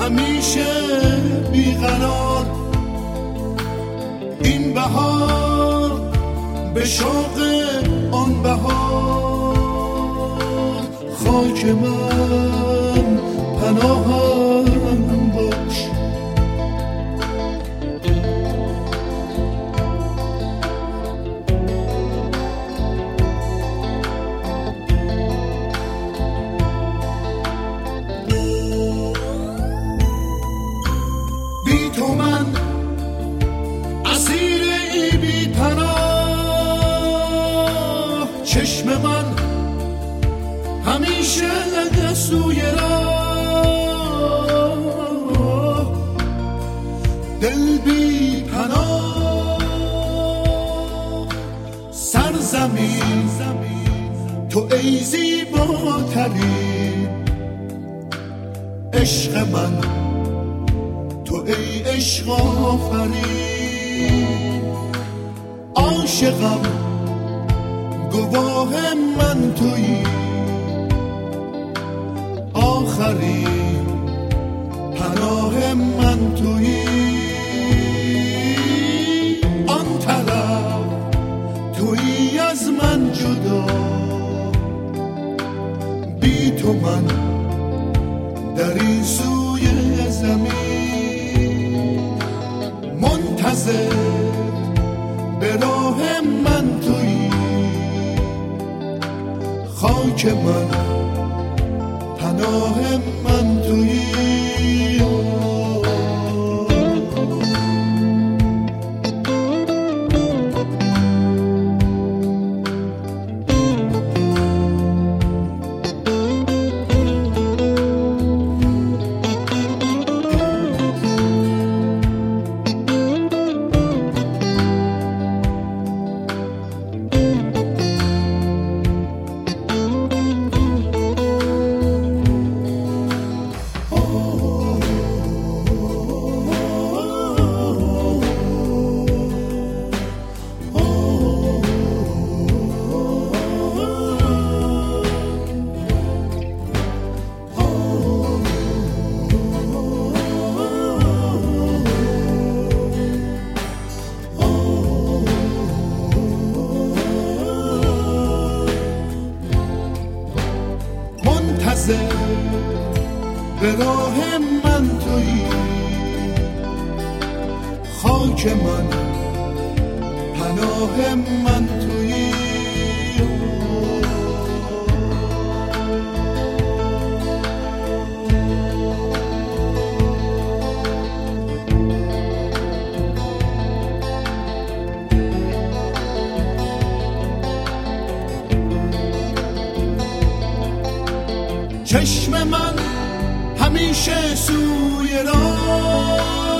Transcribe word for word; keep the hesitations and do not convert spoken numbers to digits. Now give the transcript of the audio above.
همیشه بیقرار، این بهار به شوق آن بهار، خاک من پناهم باش. تو من اسیر ای بی پناه، چشم من همیشه سوی راه، دل بی پناه سرزمین، تو ای زیباترین عشق من، تو ای عشق آفرین، عاشقم گواه من تویی، آخرین پناه من تویی، آن طرف تویی از من جدا، بی تو من در این سوی زمین منتظر به راه من تویی، خاک من پناه من تویی. به راه من تویی، خاک من پناه من تویی. چشم من همیشه سوی راه،